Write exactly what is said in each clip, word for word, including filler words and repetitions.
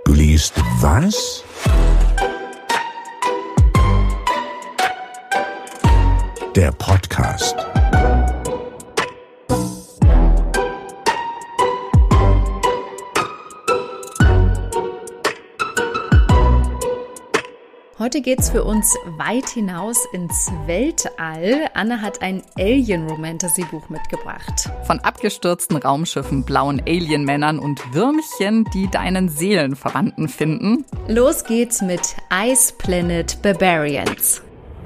Du liest was? Der Podcast. Heute geht's für uns weit hinaus ins Weltall. Anne hat ein Alien-Romantasy-Buch mitgebracht. Von abgestürzten Raumschiffen, blauen Alien-Männern und Würmchen, die deinen Seelenverwandten finden. Los geht's mit Ice Planet Barbarians.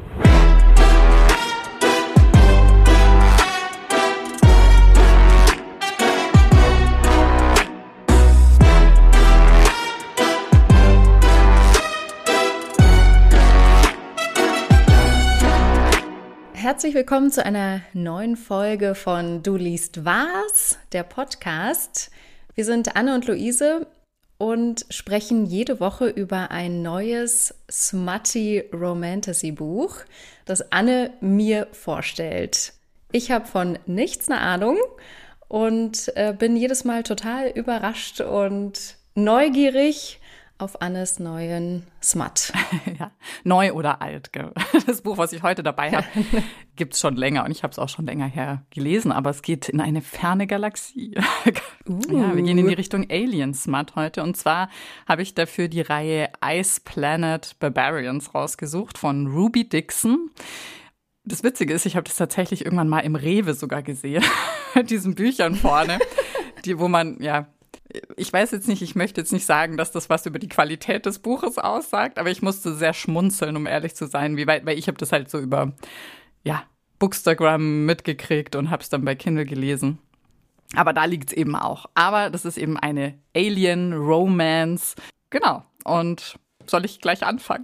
Herzlich willkommen zu einer neuen Folge von Du liest was, der Podcast. Wir sind Anne und Luise und sprechen jede Woche über ein neues Smutty Romantasy Buch, das Anne mir vorstellt. Ich habe von nichts eine Ahnung und äh, bin jedes Mal total überrascht und neugierig auf Annes neuen Smut. Ja, neu oder alt. Gell? Das Buch, was ich heute dabei habe, gibt es schon länger und ich habe es auch schon länger her gelesen, aber es geht in eine ferne Galaxie. Uh. Ja, wir gehen in die Richtung Alien-Smut heute und zwar habe ich dafür die Reihe Ice Planet Barbarians rausgesucht von Ruby Dixon. Das Witzige ist, ich habe das tatsächlich irgendwann mal im Rewe sogar gesehen, mit diesen Büchern vorne, die, wo man, ja, ich weiß jetzt nicht, ich möchte jetzt nicht sagen, dass das was über die Qualität des Buches aussagt, aber ich musste sehr schmunzeln, um ehrlich zu sein, wie weit, weil ich habe das halt so über, ja, Bookstagram mitgekriegt und habe es dann bei Kindle gelesen. Aber da liegt es eben auch. Aber das ist eben eine Alien-Romance. Genau. Und soll ich gleich anfangen?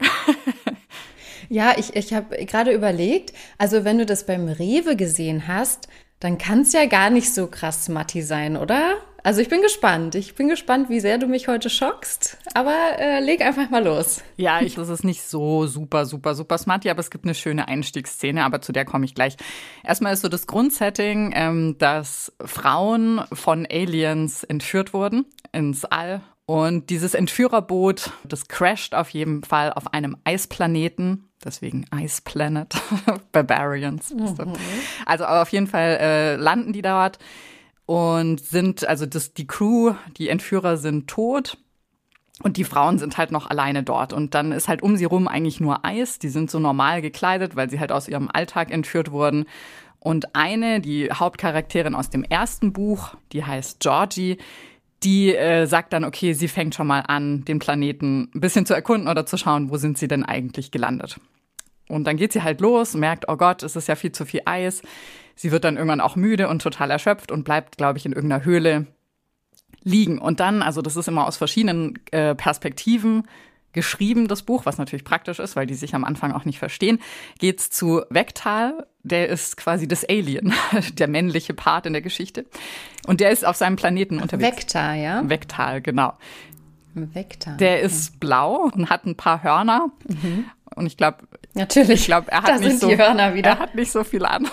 Ja, ich, ich habe gerade überlegt, also wenn du das beim Rewe gesehen hast, dann kann es ja gar nicht so krass smutty sein, oder? Also ich bin gespannt. Ich bin gespannt, wie sehr du mich heute schockst. Aber äh, leg einfach mal los. Ja, ich, das ist nicht so super, super, super smutty, aber es gibt eine schöne Einstiegsszene, aber zu der komme ich gleich. Erstmal ist so das Grundsetting, ähm, dass Frauen von Aliens entführt wurden ins All. Und dieses Entführerboot, das crasht auf jeden Fall auf einem Eisplaneten. Deswegen Ice Planet Barbarians. Mhm. Also auf jeden Fall äh, landen die dort und sind, also das, die Crew, die Entführer sind tot und die Frauen sind halt noch alleine dort. Und dann ist halt um sie rum eigentlich nur Eis. Die sind so normal gekleidet, weil sie halt aus ihrem Alltag entführt wurden. Und eine, die Hauptcharakterin aus dem ersten Buch, die heißt Georgie, die äh, sagt dann, okay, sie fängt schon mal an, den Planeten ein bisschen zu erkunden oder zu schauen, wo sind sie denn eigentlich gelandet. Und dann geht sie halt los, merkt, oh Gott, es ist ja viel zu viel Eis. Sie wird dann irgendwann auch müde und total erschöpft und bleibt, glaube ich, in irgendeiner Höhle liegen. Und dann, also das ist immer aus verschiedenen äh, Perspektiven geschrieben, das Buch, was natürlich praktisch ist, weil die sich am Anfang auch nicht verstehen, geht's zu Vektal. Der ist quasi das Alien, der männliche Part in der Geschichte. Und der ist auf seinem Planeten unterwegs. Vektal, ja? Vektal, genau. Vektal. Der ist blau und hat ein paar Hörner. Mhm. Und ich glaube, natürlich. Ich glaube, er hat da nicht sind so, die Hörner wieder. Er hat nicht so viel an.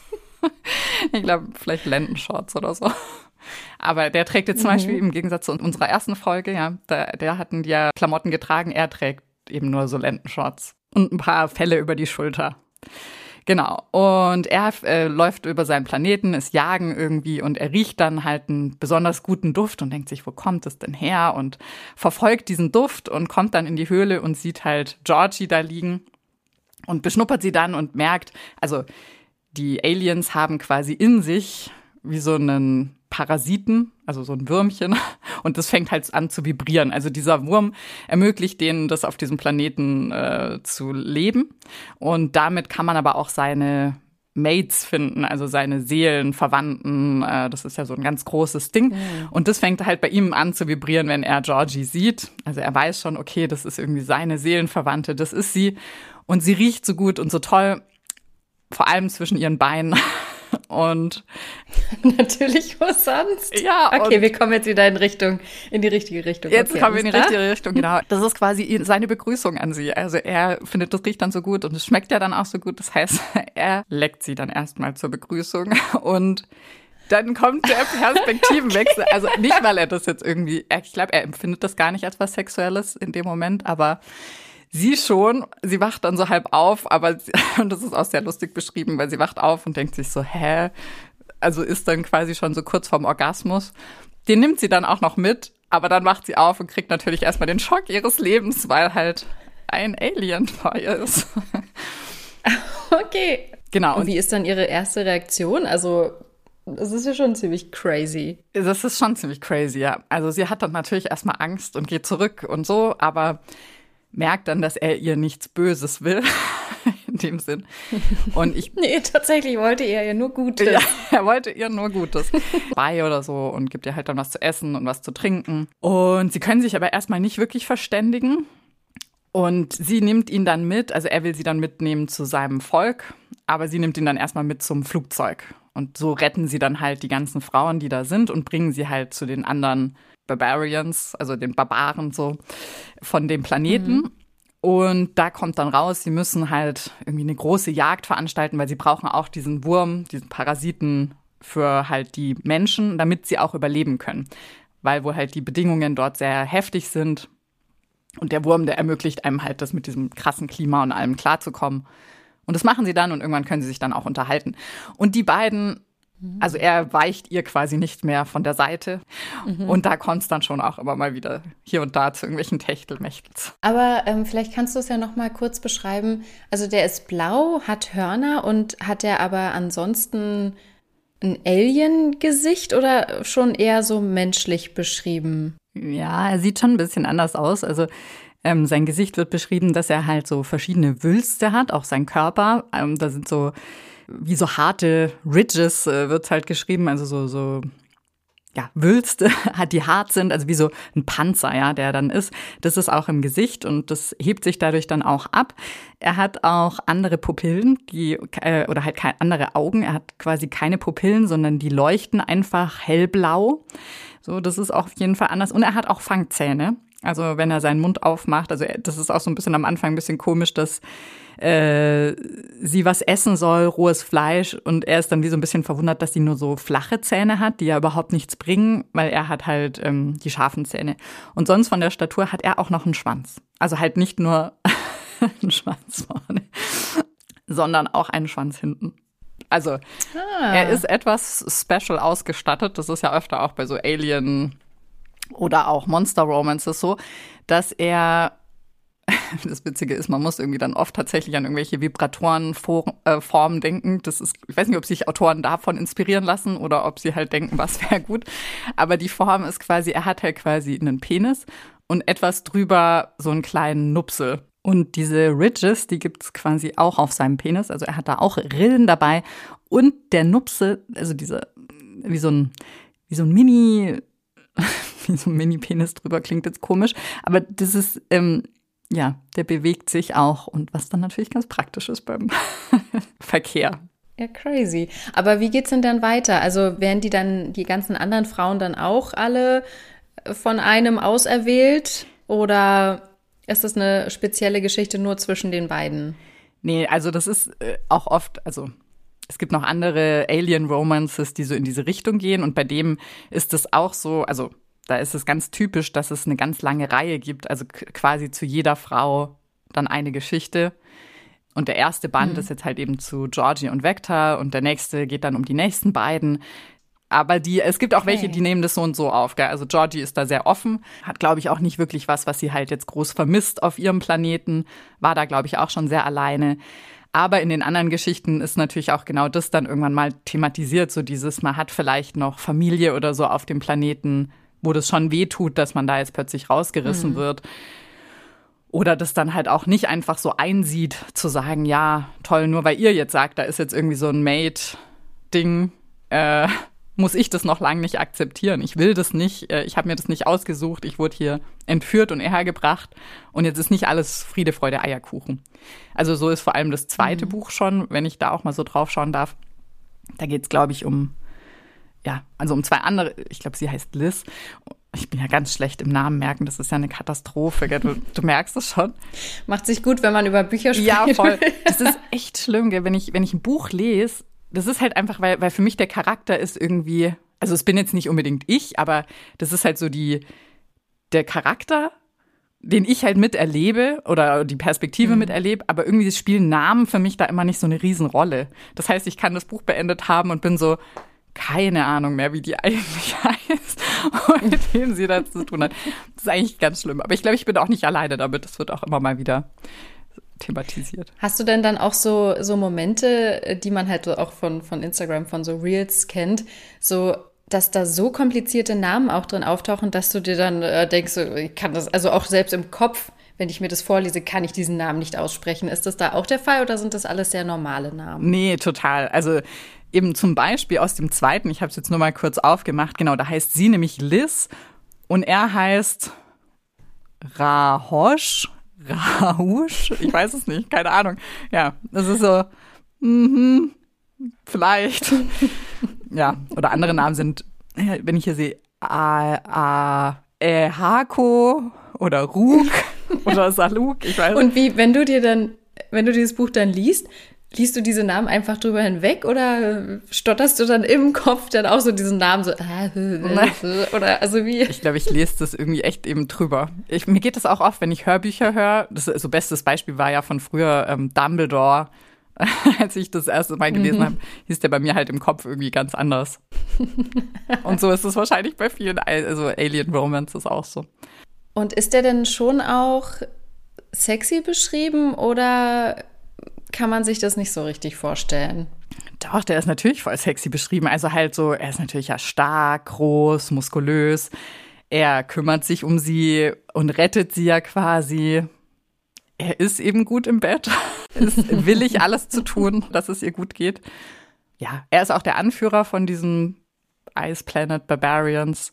Ich glaube, vielleicht Lendenshorts oder so. Aber der trägt jetzt zum mhm. Beispiel im Gegensatz zu unserer ersten Folge, ja, der, der hatten die ja Klamotten getragen. Er trägt eben nur so Lendenshorts und ein paar Felle über die Schulter. Genau. Und er äh, läuft über seinen Planeten, ist jagen irgendwie und er riecht dann halt einen besonders guten Duft und denkt sich, wo kommt es denn her? Und verfolgt diesen Duft und kommt dann in die Höhle und sieht halt Georgie da liegen und beschnuppert sie dann und merkt, also die Aliens haben quasi in sich wie so einen Parasiten, also so ein Würmchen, und das fängt halt an zu vibrieren. Also dieser Wurm ermöglicht denen, das auf diesem Planeten äh, zu leben. Und damit kann man aber auch seine Mates finden, also seine Seelenverwandten. Äh, das ist ja so ein ganz großes Ding. Mhm. Und das fängt halt bei ihm an zu vibrieren, wenn er Georgie sieht. Also er weiß schon, okay, das ist irgendwie seine Seelenverwandte, das ist sie. Und sie riecht so gut und so toll, vor allem zwischen ihren Beinen. Und natürlich, wo sonst? Ja. Okay, wir kommen jetzt wieder in Richtung, in die richtige Richtung. Jetzt okay, kommen wir in die klar? richtige Richtung, genau. Das ist quasi seine Begrüßung an sie. Also er findet, das riecht dann so gut und es schmeckt ja dann auch so gut. Das heißt, er leckt sie dann erstmal zur Begrüßung und dann kommt der Perspektivenwechsel. Also nicht, weil er das jetzt irgendwie, ich glaube, er empfindet das gar nicht als was Sexuelles in dem Moment, aber sie schon. Sie wacht dann so halb auf, aber sie, und das ist auch sehr lustig beschrieben, weil sie wacht auf und denkt sich so, hä? Also ist dann quasi schon so kurz vorm Orgasmus. Den nimmt sie dann auch noch mit, aber dann wacht sie auf und kriegt natürlich erstmal den Schock ihres Lebens, weil halt ein Alien vor ihr ist. Okay. Genau. Und wie ist dann ihre erste Reaktion? Also, das ist ja schon ziemlich crazy. Das ist schon ziemlich crazy, ja. Also sie hat dann natürlich erstmal Angst und geht zurück und so, aber merkt dann, dass er ihr nichts Böses will, in dem Sinn. Und ich nee, tatsächlich wollte er ihr nur Gutes. Ja, er wollte ihr nur Gutes. Bei oder so und gibt ihr halt dann was zu essen und was zu trinken. Und sie können sich aber erstmal nicht wirklich verständigen. Und sie nimmt ihn dann mit, also er will sie dann mitnehmen zu seinem Volk, aber sie nimmt ihn dann erstmal mit zum Flugzeug. Und so retten sie dann halt die ganzen Frauen, die da sind und bringen sie halt zu den anderen Barbarians, also den Barbaren so von dem Planeten. Mhm. Und da kommt dann raus, sie müssen halt irgendwie eine große Jagd veranstalten, weil sie brauchen auch diesen Wurm, diesen Parasiten für halt die Menschen, damit sie auch überleben können. Weil wohl halt die Bedingungen dort sehr heftig sind. Und der Wurm, der ermöglicht einem halt, das mit diesem krassen Klima und allem klarzukommen. Und das machen sie dann und irgendwann können sie sich dann auch unterhalten. Und die beiden, also er weicht ihr quasi nicht mehr von der Seite. Mhm. Und da kommt es dann schon auch immer mal wieder hier und da zu irgendwelchen Techtelmächtels. Aber ähm, vielleicht kannst du es ja noch mal kurz beschreiben. Also der ist blau, hat Hörner und hat er aber ansonsten ein Alien-Gesicht oder schon eher so menschlich beschrieben? Ja, er sieht schon ein bisschen anders aus. Also ähm, sein Gesicht wird beschrieben, dass er halt so verschiedene Wülste hat, auch sein Körper. Ähm, da sind so wie so harte Ridges, äh, wird halt geschrieben, also so so ja Wülste, die hart sind, also wie so ein Panzer, ja, der dann ist. Das ist auch im Gesicht und das hebt sich dadurch dann auch ab. Er hat auch andere Pupillen, die äh, oder halt keine andere Augen. Er hat quasi keine Pupillen, sondern die leuchten einfach hellblau. So, das ist auch auf jeden Fall anders. Und er hat auch Fangzähne. Also wenn er seinen Mund aufmacht, also das ist auch so ein bisschen am Anfang ein bisschen komisch, dass äh, sie was essen soll, rohes Fleisch. Und er ist dann wie so ein bisschen verwundert, dass sie nur so flache Zähne hat, die ja überhaupt nichts bringen, weil er hat halt ähm, die scharfen Zähne. Und sonst von der Statur hat er auch noch einen Schwanz. Also halt nicht nur einen Schwanz vorne, sondern auch einen Schwanz hinten. Also ah. Er ist etwas special ausgestattet. Das ist ja öfter auch bei so Alien- oder auch Monster-Romances so, dass er, das Witzige ist, man muss irgendwie dann oft tatsächlich an irgendwelche Vibratorenformen denken. Das ist, ich weiß nicht, ob sich Autoren davon inspirieren lassen oder ob sie halt denken, was wäre gut. Aber die Form ist quasi, er hat halt quasi einen Penis und etwas drüber so einen kleinen Nupsel. Und diese Ridges, die gibt es quasi auch auf seinem Penis. Also er hat da auch Rillen dabei. Und der Nupsel, also diese, wie so ein, wie so ein Mini, wie so ein Mini-Penis drüber, klingt jetzt komisch. Aber das ist, ähm, ja, der bewegt sich auch. Und was dann natürlich ganz praktisch ist beim Verkehr. Ja, crazy. Aber wie geht's denn dann weiter? Also werden die dann, die ganzen anderen Frauen dann auch alle von einem auserwählt? Oder ist das eine spezielle Geschichte nur zwischen den beiden? Nee, also das ist äh, auch oft, also es gibt noch andere Alien-Romances, die so in diese Richtung gehen. Und bei dem ist es auch so, also da ist es ganz typisch, dass es eine ganz lange Reihe gibt. Also k- quasi zu jeder Frau dann eine Geschichte. Und der erste Band mhm. ist jetzt halt eben zu Georgie und Vector. Und der nächste geht dann um die nächsten beiden. Aber die, es gibt auch okay. welche, die nehmen das so und so auf. Gell? Also Georgie ist da sehr offen, hat, glaube ich, auch nicht wirklich was, was sie halt jetzt groß vermisst auf ihrem Planeten. War da, glaube ich, auch schon sehr alleine. Aber in den anderen Geschichten ist natürlich auch genau das dann irgendwann mal thematisiert. So dieses, man hat vielleicht noch Familie oder so auf dem Planeten, wo das schon wehtut, dass man da jetzt plötzlich rausgerissen mhm. wird. Oder das dann halt auch nicht einfach so einsieht, zu sagen, ja, toll, nur weil ihr jetzt sagt, da ist jetzt irgendwie so ein Mate-Ding, äh, muss ich das noch lange nicht akzeptieren. Ich will das nicht, ich habe mir das nicht ausgesucht, ich wurde hier entführt und hergebracht und jetzt ist nicht alles Friede, Freude, Eierkuchen. Also so ist vor allem das zweite mhm. Buch schon, wenn ich da auch mal so drauf schauen darf. Da geht es, glaube ich, um, ja, also um zwei andere, ich glaube, sie heißt Liz. Ich bin ja ganz schlecht im Namen merken, das ist ja eine Katastrophe, gell? Du, du merkst es schon. Macht sich gut, wenn man über Bücher spricht. Ja, voll. Das ist echt schlimm, gell? Wenn ich, wenn ich ein Buch lese, das ist halt einfach, weil, weil für mich der Charakter ist irgendwie, also es bin jetzt nicht unbedingt ich, aber das ist halt so die, der Charakter, den ich halt miterlebe oder die Perspektive mhm. miterlebe, aber irgendwie spielen Namen für mich da immer nicht so eine Riesenrolle. Das heißt, ich kann das Buch beendet haben und bin so, keine Ahnung mehr, wie die eigentlich heißt und mit wem sie da zu tun hat. Das ist eigentlich ganz schlimm. Aber ich glaube, ich bin auch nicht alleine damit. Das wird auch immer mal wieder thematisiert. Hast du denn dann auch so, so Momente, die man halt auch von, von Instagram, von so Reels kennt, so dass da so komplizierte Namen auch drin auftauchen, dass du dir dann äh, denkst, so, ich kann das, also auch selbst im Kopf, wenn ich mir das vorlese, kann ich diesen Namen nicht aussprechen. Ist das da auch der Fall oder sind das alles sehr normale Namen? Nee, total. Also eben zum Beispiel aus dem zweiten, ich habe es jetzt nur mal kurz aufgemacht, genau, da heißt sie nämlich Liz und er heißt Rahosh, Rahush, ich weiß es nicht, keine Ahnung. Ja, das ist so, mhm, vielleicht. Ja, oder andere Namen sind, wenn ich hier sehe, A, A, äh, Hako oder Ruk oder Saluk, ich weiß nicht. Und wie, wenn du dir dann, wenn du dieses Buch dann liest, liest du diese Namen einfach drüber hinweg oder stotterst du dann im Kopf dann auch so diesen Namen so, oder also wie? Ich glaube, ich lese das irgendwie echt eben drüber. Ich, mir geht das auch oft, wenn ich Hörbücher höre. Das so bestes Beispiel war ja von früher ähm, Dumbledore. Als ich das erste Mal gelesen mhm. habe, hieß der bei mir halt im Kopf irgendwie ganz anders. Und so ist es wahrscheinlich bei vielen, also Alien Romance ist auch so. Und ist der denn schon auch sexy beschrieben oder kann man sich das nicht so richtig vorstellen? Doch, der ist natürlich voll sexy beschrieben. Also halt so, er ist natürlich ja stark, groß, muskulös. Er kümmert sich um sie und rettet sie ja quasi. Er ist eben gut im Bett, ist willig, alles zu tun, dass es ihr gut geht. Ja, er ist auch der Anführer von diesen Ice Planet Barbarians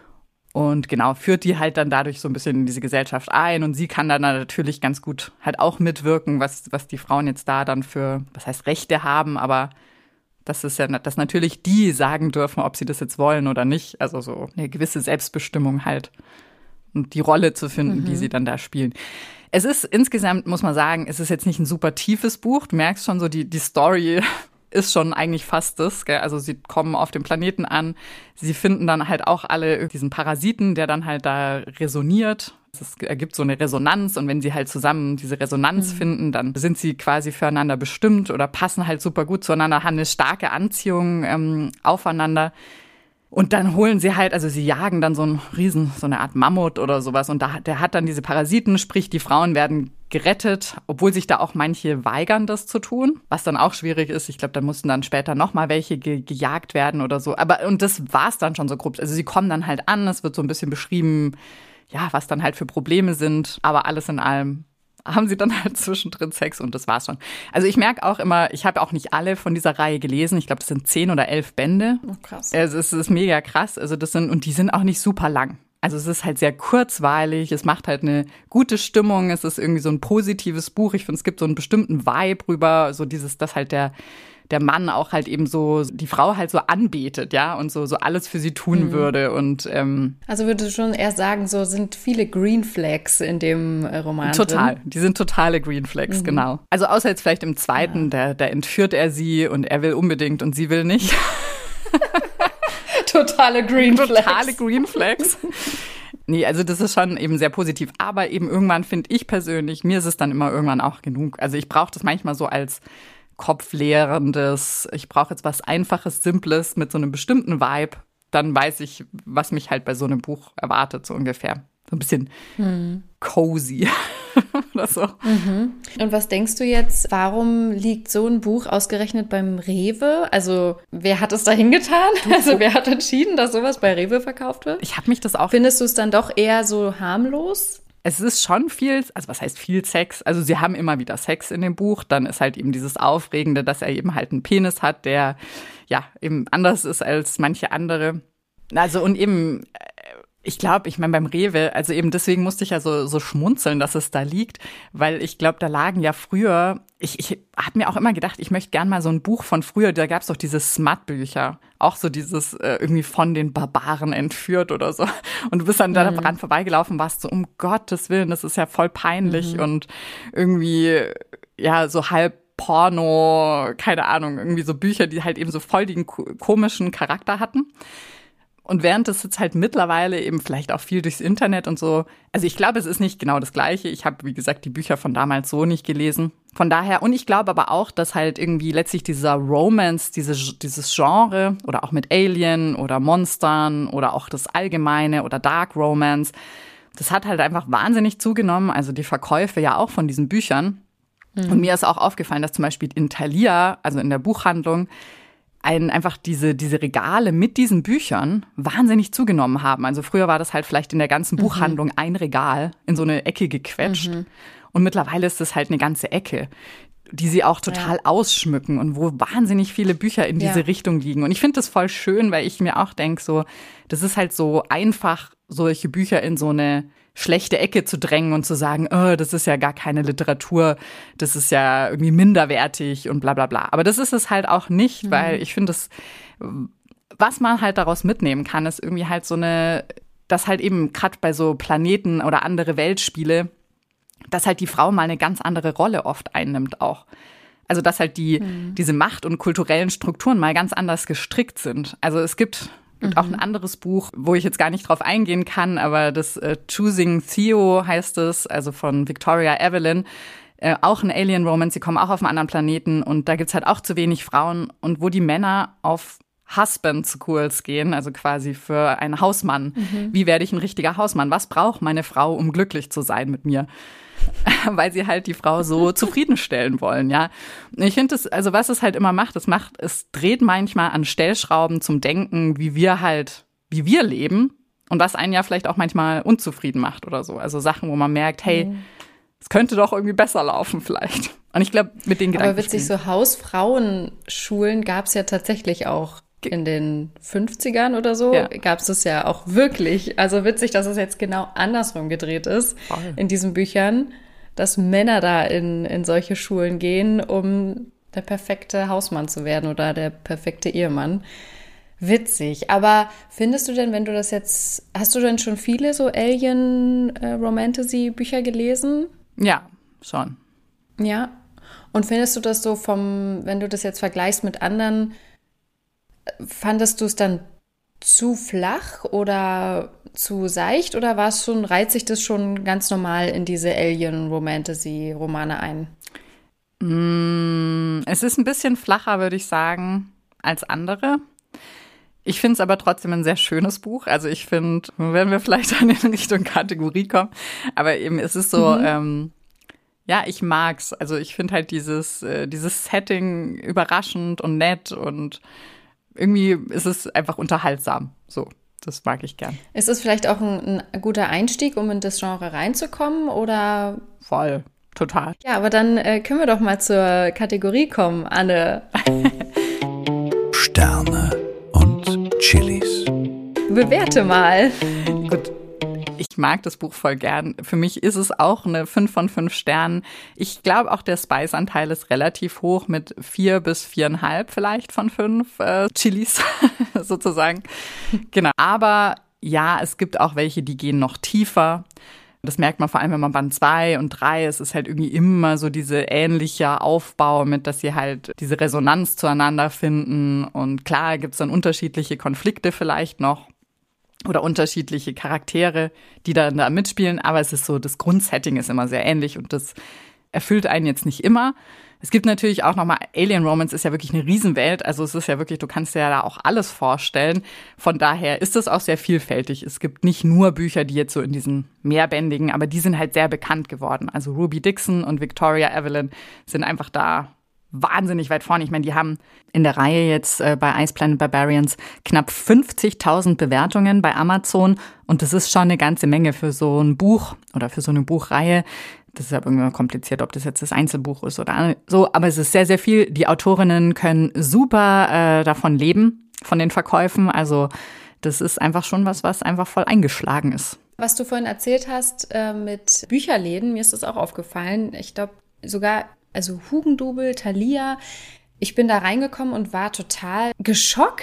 und genau, führt die halt dann dadurch so ein bisschen in diese Gesellschaft ein und sie kann dann natürlich ganz gut halt auch mitwirken, was, was die Frauen jetzt da dann für, was heißt Rechte haben, aber das ist ja, dass natürlich die sagen dürfen, ob sie das jetzt wollen oder nicht, also so eine gewisse Selbstbestimmung halt und die Rolle zu finden, mhm. die sie dann da spielen. Es ist insgesamt, muss man sagen, es ist jetzt nicht ein super tiefes Buch. Du merkst schon so, die, die Story ist schon eigentlich fast das. Gell? Also sie kommen auf dem Planeten an. Sie finden dann halt auch alle diesen Parasiten, der dann halt da resoniert. Es ergibt so eine Resonanz. Und wenn sie halt zusammen diese Resonanz mhm. finden, dann sind sie quasi füreinander bestimmt oder passen halt super gut zueinander, haben eine starke Anziehung ähm, aufeinander. Und dann holen sie halt, also sie jagen dann so einen Riesen, so eine Art Mammut oder sowas. Und da, der hat dann diese Parasiten, sprich die Frauen werden gerettet, obwohl sich da auch manche weigern, das zu tun. Was dann auch schwierig ist. Ich glaube, da mussten dann später noch mal welche ge- gejagt werden oder so. Aber und das war's dann schon so grob. Also sie kommen dann halt an, es wird so ein bisschen beschrieben, ja, was dann halt für Probleme sind. Aber alles in allem haben sie dann halt zwischendrin Sex und das war's schon. Also ich merke auch immer, ich habe auch nicht alle von dieser Reihe gelesen. Ich glaube, das sind zehn oder elf Bände. Oh, krass. Also es ist mega krass. Also das sind, und die sind auch nicht super lang. Also es ist halt sehr kurzweilig, es macht halt eine gute Stimmung, es ist irgendwie so ein positives Buch. Ich finde, es gibt so einen bestimmten Vibe rüber, so dieses, dass halt der der Mann auch halt eben so die Frau halt so anbetet, ja, und so so alles für sie tun mhm. würde und ähm, also würde ich schon eher sagen, so sind viele Green Flags in dem Roman total, drin. Die sind totale Green Flags, mhm. genau. Also außer jetzt vielleicht im zweiten, ja. da, da entführt er sie und er will unbedingt und sie will nicht. Totale Green Flags. Totale Green Flags. Nee, also das ist schon eben sehr positiv. Aber eben irgendwann finde ich persönlich, mir ist es dann immer irgendwann auch genug. Also ich brauche das manchmal so als kopfleerendes, ich brauche jetzt was Einfaches, Simples mit so einem bestimmten Vibe. Dann weiß ich, was mich halt bei so einem Buch erwartet, so ungefähr. So ein bisschen hm. cozy oder so. Mhm. Und was denkst du jetzt, warum liegt so ein Buch ausgerechnet beim Rewe? Also wer hat es da hingetan? Also wer hat entschieden, dass sowas bei Rewe verkauft wird? Ich habe mich das auch... Findest du es dann doch eher so harmlos? Es ist schon viel, also was heißt viel Sex? Also sie haben immer wieder Sex in dem Buch. Dann ist halt eben dieses Aufregende, dass er eben halt einen Penis hat, der ja eben anders ist als manche andere. Also und eben... Ich glaube, ich meine beim Rewe, also eben deswegen musste ich ja so, so schmunzeln, dass es da liegt, weil ich glaube, da lagen ja früher, ich, ich habe mir auch immer gedacht, ich möchte gern mal so ein Buch von früher, da gab es doch diese Smut-Bücher, auch so dieses äh, irgendwie von den Barbaren entführt oder so. Und du bist dann mhm. da dran vorbeigelaufen, warst so, um Gottes Willen, das ist ja voll peinlich mhm. und irgendwie ja so halb Porno, keine Ahnung, irgendwie so Bücher, die halt eben so voll den komischen Charakter hatten. Und während es jetzt halt mittlerweile eben vielleicht auch viel durchs Internet und so, also ich glaube, es ist nicht genau das Gleiche. Ich habe, wie gesagt, die Bücher von damals so nicht gelesen. Von daher, und ich glaube aber auch, dass halt irgendwie letztlich dieser Romance, diese, dieses Genre oder auch mit Alien oder Monstern oder auch das Allgemeine oder Dark Romance, das hat halt einfach wahnsinnig zugenommen. Also die Verkäufe ja auch von diesen Büchern. Mhm. Und mir ist auch aufgefallen, dass zum Beispiel in Thalia, also in der Buchhandlung, ein, einfach diese, diese Regale mit diesen Büchern wahnsinnig zugenommen haben. Also früher war das halt vielleicht in der ganzen mhm. Buchhandlung ein Regal in so eine Ecke gequetscht. Mhm. Und mittlerweile ist das halt eine ganze Ecke, die sie auch total ja. ausschmücken und wo wahnsinnig viele Bücher in diese ja. Richtung liegen. Und ich finde das voll schön, weil ich mir auch denke, so, das ist halt so einfach, solche Bücher in so eine schlechte Ecke zu drängen und zu sagen, oh, das ist ja gar keine Literatur, das ist ja irgendwie minderwertig und bla bla bla. Aber das ist es halt auch nicht, mhm. weil ich finde, das, was man halt daraus mitnehmen kann, ist irgendwie halt so eine, dass halt eben gerade bei so Planeten oder andere Weltspiele, dass halt die Frau mal eine ganz andere Rolle oft einnimmt auch. Also dass halt die mhm. diese Macht- und kulturellen Strukturen mal ganz anders gestrickt sind. Also es gibt Und auch ein anderes Buch, wo ich jetzt gar nicht drauf eingehen kann, aber das äh, Choosing Theo heißt es, also von Victoria Evelyn, äh, auch ein Alien-Romance, sie kommen auch auf einen anderen Planeten und da gibt's halt auch zu wenig Frauen und wo die Männer auf Husband Schools gehen, also quasi für einen Hausmann. Mhm. Wie werde ich ein richtiger Hausmann? Was braucht meine Frau, um glücklich zu sein mit mir? Weil sie halt die Frau so zufriedenstellen wollen, ja. Ich finde es, also was es halt immer macht, es macht, es dreht manchmal an Stellschrauben zum Denken, wie wir halt, wie wir leben und was einen ja vielleicht auch manchmal unzufrieden macht oder so. Also Sachen, wo man merkt, hey, mhm. es könnte doch irgendwie besser laufen vielleicht. Und ich glaube, mit den Gedanken. Aber witzig, so Hausfrauenschulen gab es ja tatsächlich auch. In den fünfzigern oder so ja. gab es das ja auch wirklich. Also witzig, dass es jetzt genau andersrum gedreht ist Voll. In diesen Büchern, dass Männer da in, in solche Schulen gehen, um der perfekte Hausmann zu werden oder der perfekte Ehemann. Witzig. Aber findest du denn, wenn du das jetzt, hast du denn schon viele so Alien-Romantasy-Bücher gelesen? Ja, schon. Ja. Und findest du das so vom, wenn du das jetzt vergleichst mit anderen, fandest du es dann zu flach oder zu seicht oder war es schon, reiht sich das schon ganz normal in diese Alien-Romantasy-Romane ein? Mm, es ist ein bisschen flacher, würde ich sagen, als andere. Ich finde es aber trotzdem ein sehr schönes Buch. Also ich finde, wenn wir vielleicht dann in Richtung Kategorie kommen, aber eben es ist so, mhm. ähm, ja, ich mag's. Also ich finde halt dieses, äh, dieses Setting überraschend und nett und irgendwie ist es einfach unterhaltsam. So, das mag ich gern. Ist es vielleicht auch ein, ein guter Einstieg, um in das Genre reinzukommen, oder? Voll, total. Ja, aber dann äh, können wir doch mal zur Kategorie kommen, Anne. Sterne und Chilis. Bewerte mal. Gut. Ich mag das Buch voll gern. Für mich ist es auch eine fünf von fünf Sternen. Ich glaube auch, der Spice-Anteil ist relativ hoch mit vier bis viereinhalb vielleicht von fünf äh, Chilis sozusagen. Genau. Aber ja, es gibt auch welche, die gehen noch tiefer. Das merkt man vor allem, wenn man Band zwei und drei, es ist halt irgendwie immer so diese ähnliche Aufbau mit, dass sie halt diese Resonanz zueinander finden. Und klar gibt es dann unterschiedliche Konflikte vielleicht noch. Oder unterschiedliche Charaktere, die dann da mitspielen. Aber es ist so, das Grundsetting ist immer sehr ähnlich und das erfüllt einen jetzt nicht immer. Es gibt natürlich auch nochmal, Alien Romance ist ja wirklich eine Riesenwelt. Also es ist ja wirklich, du kannst dir ja da auch alles vorstellen. Von daher ist es auch sehr vielfältig. Es gibt nicht nur Bücher, die jetzt so in diesen mehrbändigen, aber die sind halt sehr bekannt geworden. Also Ruby Dixon und Victoria Evelyn sind einfach da wahnsinnig weit vorne. Ich meine, die haben in der Reihe jetzt äh, bei Ice Planet Barbarians knapp fünfzigtausend Bewertungen bei Amazon. Und das ist schon eine ganze Menge für so ein Buch oder für so eine Buchreihe. Das ist ja irgendwie kompliziert, ob das jetzt das Einzelbuch ist oder so. Aber es ist sehr, sehr viel. Die Autorinnen können super äh, davon leben, von den Verkäufen. Also das ist einfach schon was, was einfach voll eingeschlagen ist. Was du vorhin erzählt hast äh, mit Bücherläden, mir ist das auch aufgefallen. Ich glaube sogar, also Hugendubel, Thalia, ich bin da reingekommen und war total geschockt,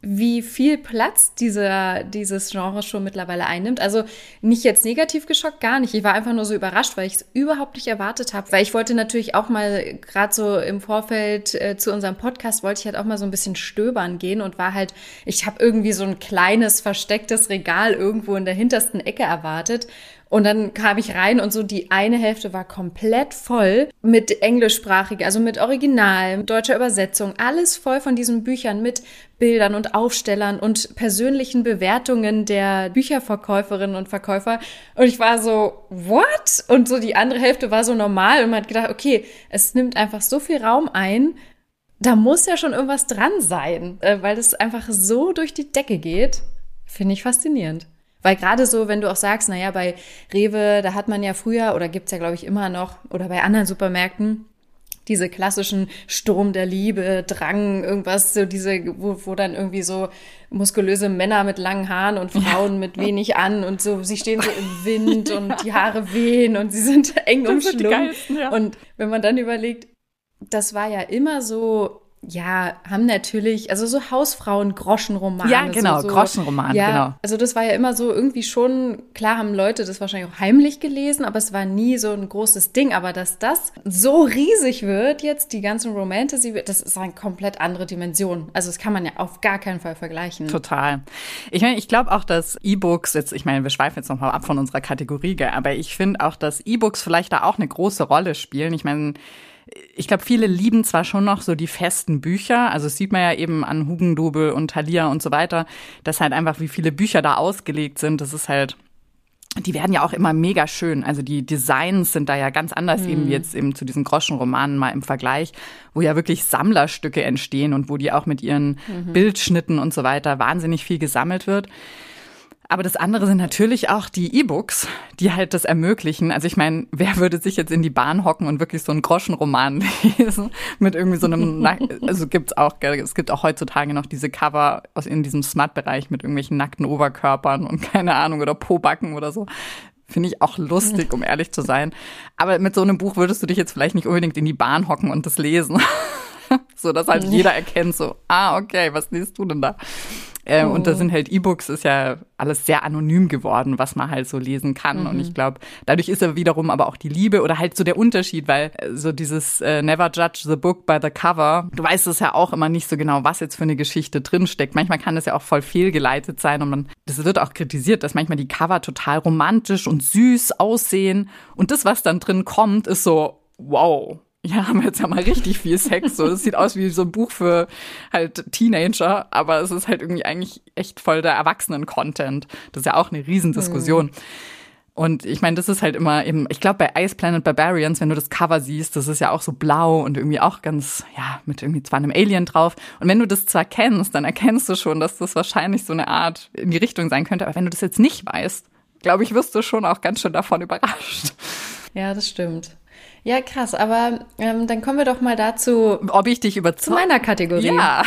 wie viel Platz dieser, dieses Genre schon mittlerweile einnimmt. Also nicht jetzt negativ geschockt, gar nicht. Ich war einfach nur so überrascht, weil ich es überhaupt nicht erwartet habe. Weil ich wollte natürlich auch mal, gerade so im Vorfeld äh, zu unserem Podcast, wollte ich halt auch mal so ein bisschen stöbern gehen und war halt, ich habe irgendwie so ein kleines, verstecktes Regal irgendwo in der hintersten Ecke erwartet. Und dann kam ich rein und so die eine Hälfte war komplett voll mit englischsprachigen, also mit Original, mit deutscher Übersetzung, alles voll von diesen Büchern mit Bildern und Aufstellern und persönlichen Bewertungen der Bücherverkäuferinnen und Verkäufer. Und ich war so, what? Und so die andere Hälfte war so normal und man hat gedacht, okay, es nimmt einfach so viel Raum ein, da muss ja schon irgendwas dran sein, weil das einfach so durch die Decke geht. Finde ich faszinierend. Weil gerade so, wenn du auch sagst, naja, bei Rewe, da hat man ja früher, oder gibt's ja, glaube ich, immer noch, oder bei anderen Supermärkten, diese klassischen Sturm der Liebe, Drang, irgendwas, so diese, wo, wo dann irgendwie so muskulöse Männer mit langen Haaren und Frauen mit wenig an und so, sie stehen so im Wind und die Haare wehen und sie sind eng umschlungen. Ja. Und wenn man dann überlegt, das war ja immer so, ja, haben natürlich, also so Hausfrauen-Groschenromane. Ja, genau, so, so, Groschenroman, ja, genau. Also das war ja immer so irgendwie schon, klar haben Leute das wahrscheinlich auch heimlich gelesen, aber es war nie so ein großes Ding. Aber dass das so riesig wird jetzt, die ganzen Romantasy, das ist eine komplett andere Dimension. Also das kann man ja auf gar keinen Fall vergleichen. Total. Ich meine, ich glaube auch, dass E-Books, jetzt, ich meine, wir schweifen jetzt nochmal ab von unserer Kategorie, gell, aber ich finde auch, dass E-Books vielleicht da auch eine große Rolle spielen. Ich meine, ich glaube, viele lieben zwar schon noch so die festen Bücher, also das sieht man ja eben an Hugendubel und Thalia und so weiter, dass halt einfach, wie viele Bücher da ausgelegt sind, das ist halt, die werden ja auch immer mega schön, also die Designs sind da ja ganz anders, mhm. eben wie jetzt eben zu diesen Groschenromanen mal im Vergleich, wo ja wirklich Sammlerstücke entstehen und wo die auch mit ihren mhm. Bildschnitten und so weiter wahnsinnig viel gesammelt wird. Aber das andere sind natürlich auch die E-Books, die halt das ermöglichen. Also ich meine, wer würde sich jetzt in die Bahn hocken und wirklich so einen Groschenroman lesen mit irgendwie so einem, also gibt's auch, es gibt auch heutzutage noch diese Cover aus in diesem Smut-Bereich mit irgendwelchen nackten Oberkörpern und keine Ahnung oder Pobacken oder so. Finde ich auch lustig, um ehrlich zu sein. Aber mit so einem Buch würdest du dich jetzt vielleicht nicht unbedingt in die Bahn hocken und das lesen. So, dass halt jeder erkennt so, ah, okay, was liest du denn da? Ähm, oh. Und da sind halt E-Books, ist ja alles sehr anonym geworden, was man halt so lesen kann. Mhm. Und ich glaube, dadurch ist ja wiederum aber auch die Liebe oder halt so der Unterschied, weil so dieses äh, Never judge the book by the cover, du weißt es ja auch immer nicht so genau, was jetzt für eine Geschichte drinsteckt. Manchmal kann das ja auch voll fehlgeleitet sein und man, das wird auch kritisiert, dass manchmal die Cover total romantisch und süß aussehen und das, was dann drin kommt, ist so, wow. Ja, haben wir jetzt ja mal richtig viel Sex. So, das sieht aus wie so ein Buch für halt Teenager, aber es ist halt irgendwie eigentlich echt voll der Erwachsenen-Content. Das ist ja auch eine Riesendiskussion. Mhm. Und ich meine, das ist halt immer eben, ich glaube bei Ice Planet Barbarians, wenn du das Cover siehst, das ist ja auch so blau und irgendwie auch ganz, ja, mit irgendwie zwar einem Alien drauf. Und wenn du das zwar kennst, dann erkennst du schon, dass das wahrscheinlich so eine Art in die Richtung sein könnte. Aber wenn du das jetzt nicht weißt, glaube ich, wirst du schon auch ganz schön davon überrascht. Ja, das stimmt. Ja, krass, aber ähm, dann kommen wir doch mal dazu, ob ich dich überzeuge. Zu meiner Kategorie. Ja.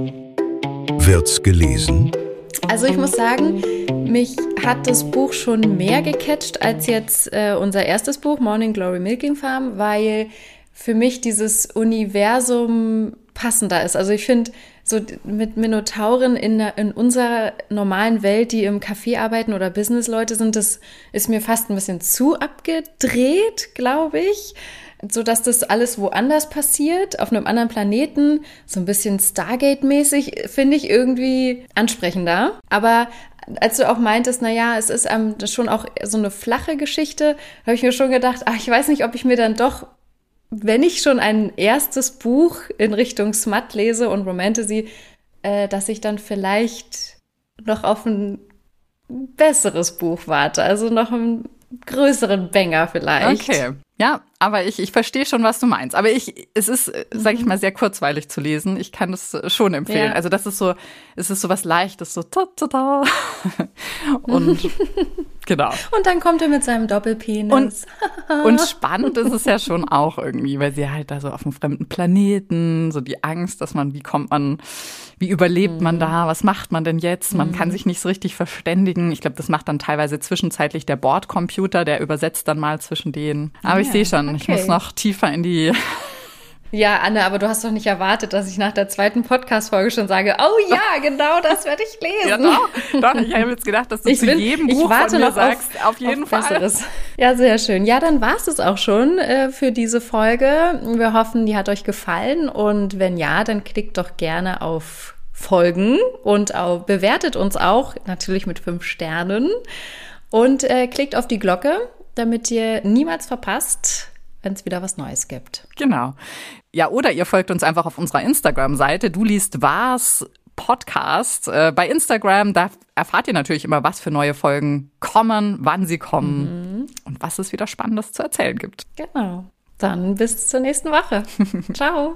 Wird's gelesen? Also ich muss sagen, mich hat das Buch schon mehr gecatcht als jetzt äh, unser erstes Buch, Morning Glory Milking Farm, weil für mich dieses Universum passender ist. Also ich finde, so mit Minotauren in, in unserer normalen Welt, die im Café arbeiten oder Businessleute sind, das ist mir fast ein bisschen zu abgedreht, glaube ich. So dass das alles woanders passiert, auf einem anderen Planeten, so ein bisschen Stargate-mäßig, finde ich irgendwie ansprechender. Aber als du auch meintest, naja, es ist ähm, schon auch so eine flache Geschichte, habe ich mir schon gedacht, ach, ich weiß nicht, ob ich mir dann doch, wenn ich schon ein erstes Buch in Richtung Smut lese und Romantasy, äh, dass ich dann vielleicht noch auf ein besseres Buch warte, also noch einen größeren Banger vielleicht. Okay. Ja, aber ich, ich verstehe schon, was du meinst. Aber ich, es ist, sag ich mal, sehr kurzweilig zu lesen. Ich kann das schon empfehlen. Ja. Also das ist so, es ist so was Leichtes, so ta ta ta. Und genau. Und dann kommt er mit seinem Doppelpenis. Und, und spannend ist es ja schon auch irgendwie, weil sie halt da so auf einem fremden Planeten, so die Angst, dass man, wie kommt man, wie überlebt mhm. man da, was macht man denn jetzt? Man mhm. kann sich nicht so richtig verständigen. Ich glaube, das macht dann teilweise zwischenzeitlich der Bordcomputer, der übersetzt dann mal zwischen denen. Aber ich sehe schon, okay. Ich muss noch tiefer in die Ja, Anne, aber du hast doch nicht erwartet, dass ich nach der zweiten Podcast-Folge schon sage, oh ja, genau das werde ich lesen. Ja, doch, doch, ich habe jetzt gedacht, dass du ich zu bin, jedem ich Buch warte von mir noch sagst, auf, auf jeden auf Fall. Besseres. Ja, sehr schön. Ja, dann war es es auch schon äh, für diese Folge. Wir hoffen, die hat euch gefallen und wenn ja, dann klickt doch gerne auf Folgen und auch, bewertet uns auch, natürlich mit fünf Sternen und äh, klickt auf die Glocke, damit ihr niemals verpasst, wenn es wieder was Neues gibt. Genau. Ja, oder ihr folgt uns einfach auf unserer Instagram-Seite. Du liest was Podcast. Äh, bei Instagram, da erfahrt ihr natürlich immer, was für neue Folgen kommen, wann sie kommen mhm. und was es wieder Spannendes zu erzählen gibt. Genau. Dann bis zur nächsten Woche. Ciao.